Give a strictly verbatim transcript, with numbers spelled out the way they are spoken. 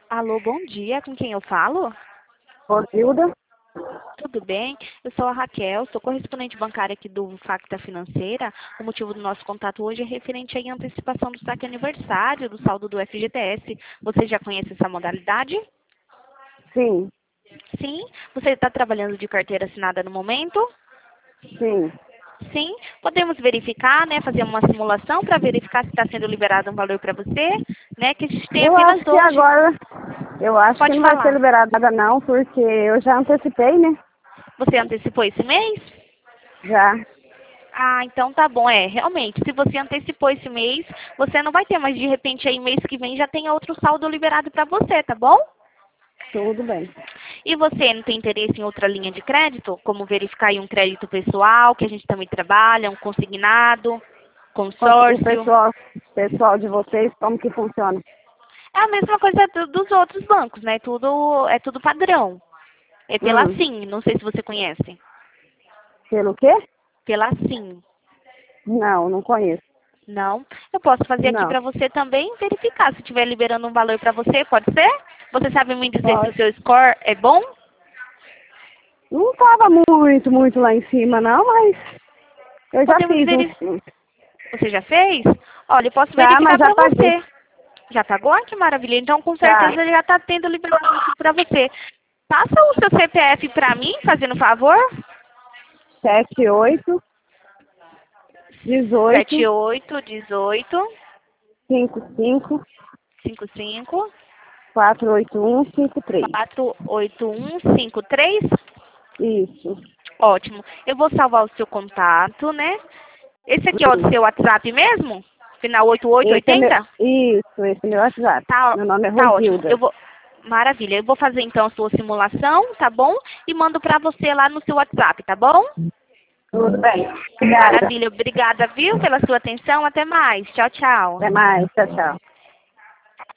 Alô, bom dia. Com quem eu falo? Rosilda? Tudo bem? Eu sou a Raquel, sou correspondente bancária aqui do Facta Financeira. O motivo do nosso contato hoje é referente à antecipação do saque aniversário do saldo do F G T S. Você já conhece essa modalidade? Sim, Sim. Você está trabalhando de carteira assinada no momento? sim. Sim. Podemos verificar, né? Fazer uma simulação para verificar se está sendo liberado um valor para você, né? Que a gente tem Eu apenas acho que hoje. agora, eu acho que Pode não vai ser falar. liberado nada não, porque eu já antecipei, né? Você antecipou esse mês? Já. Ah, então tá bom. É, realmente, se você antecipou esse mês, você não vai ter, mas de repente aí mês que vem já tem outro saldo liberado para você, tá bom? Tudo bem. E você não tem interesse em outra linha de crédito? Como verificar aí um crédito pessoal, que a gente também trabalha, um consignado, O consórcio? pessoal, pessoal de vocês, como que funciona? É a mesma coisa do- dos outros bancos, né? Tudo, é tudo padrão. É pela Hum, Sim, não sei se você conhece. pelo quê? Pela Sim. Não, não conheço. Não. Eu posso fazer aqui Não. para você também verificar. Se estiver liberando um valor para você, pode ser? Você sabe me dizer se o Pode. seu score é bom? Não estava muito, muito lá em cima não, mas eu já Podemos fiz um verificar. sim. Você já fez? Olha, eu posso Já, mas verificar já para paguei. você. Já pagou? Ah, que maravilha. Então, com Já. certeza, ele já está tendo liberação para você. Passa o seu C P F para mim, fazendo favor. Sete, oito, Sete dezoito, oito dezoito cinco, cinco, cinco cinco quatro, oito, um, cinco, três. quatro oito um cinco três. Isso. Ótimo. Eu vou salvar o seu contato, né? Esse aqui é o Hum. seu WhatsApp mesmo? Final oito oito Esse é meu. oitenta? Isso, esse é meu WhatsApp. Tá, Meu nome é tá ótimo. Eu Rosilda. vou. Maravilha. Eu vou fazer então a sua simulação, tá bom? E mando pra você lá no seu WhatsApp, tá bom? Tudo bem. Obrigada. Maravilha. Obrigada, viu, pela sua atenção. Até mais. Tchau, tchau. Até mais. Tchau, tchau.